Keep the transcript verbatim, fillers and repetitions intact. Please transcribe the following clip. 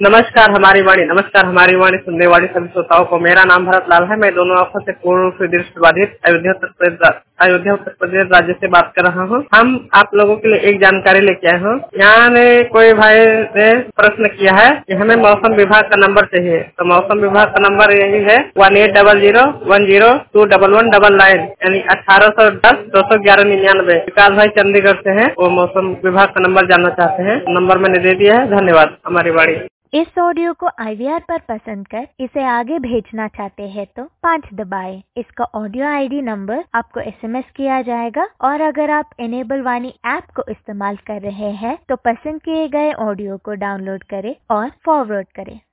नमस्कार हमारी वाणी नमस्कार हमारी वाणी सुनने वाली सभी श्रोताओं को मेरा नाम भरत लाल है। मैं दोनों आंखों से पूर्ण रूप से दृष्टि बाधित अयोध्या उत्तर प्रदेश अयोध्या उत्तर प्रदेश राज्य से बात कर रहा हूँ। हम आप लोगों के लिए एक जानकारी लेके आए हूँ। यहाँ ने कोई भाई ने प्रश्न किया है कि हमें मौसम विभाग का नंबर चाहिए, तो मौसम विभाग का नंबर यही है one eight double zero one zero two double one double nine यानी अठारह सौ दस दो सौ ग्यारह निन्यानवे। विकास भाई चंडीगढ़ से है, वो मौसम विभाग का नंबर जानना चाहते हैं। नंबर मैंने दे दिया है। धन्यवाद। हमारी वाणी। इस ऑडियो को आई वी आर पर पसंद कर इसे आगे भेजना चाहते हैं तो पाँच दबाएं। इसका ऑडियो आई डी नंबर आपको एस एम एस किया जाएगा और अगर आप इनेबल वाणी ऐप को इस्तेमाल कर रहे हैं तो पसंद किए गए ऑडियो को डाउनलोड करें और फॉरवर्ड करें।